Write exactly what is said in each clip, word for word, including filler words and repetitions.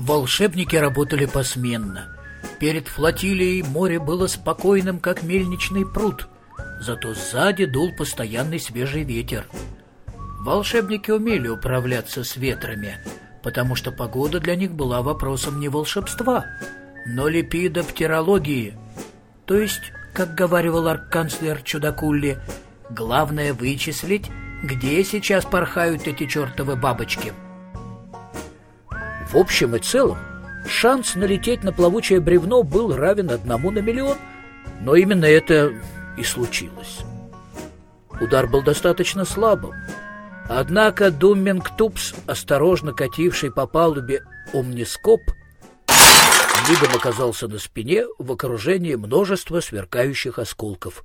Волшебники работали посменно. Перед флотилией море было спокойным, как мельничный пруд, зато сзади дул постоянный свежий ветер. Волшебники умели управляться с ветрами, потому что погода для них была вопросом не волшебства, но лепидоптерологии. То есть, как говаривал арканцлер Чудакулли, главное вычислить, где сейчас порхают эти чертовы бабочки. В общем и целом, шанс налететь на плавучее бревно был равен одному на миллион, но именно это и случилось. Удар был достаточно слабым, однако Думмингтупс, осторожно кативший по палубе омнископ, мигом оказался на спине в окружении множества сверкающих осколков.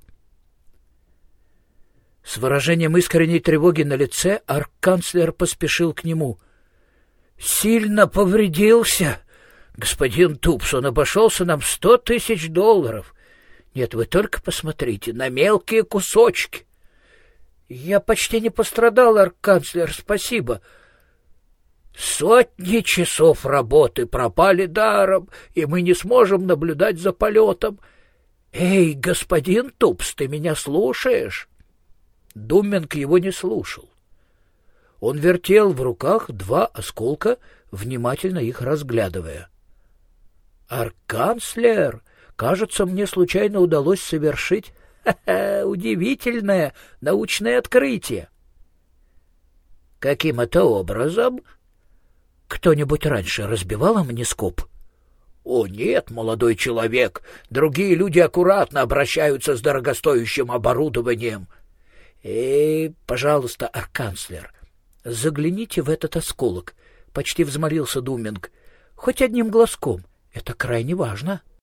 С выражением искренней тревоги на лице арканцлер поспешил к нему. «Сильно повредился, господин Тупс, он обошелся нам в сто тысяч долларов. Нет, вы только посмотрите, на мелкие кусочки». «Я почти не пострадал, арканцлер, спасибо». «Сотни часов работы пропали даром, и мы не сможем наблюдать за полетом. Эй, господин Тупс, ты меня слушаешь?» Думминг его не слушал. Он вертел в руках два осколка, внимательно их разглядывая. «Арканцлер, кажется, мне случайно удалось совершить ха-ха, удивительное научное открытие». «Каким это образом?» «Кто-нибудь раньше разбивал омнископ?» «О, нет, молодой человек, другие люди аккуратно обращаются с дорогостоящим оборудованием». «Эй, пожалуйста, арканцлер, загляните в этот осколок», — почти взмолился Думминг. «Хоть одним глазком, это крайне важно».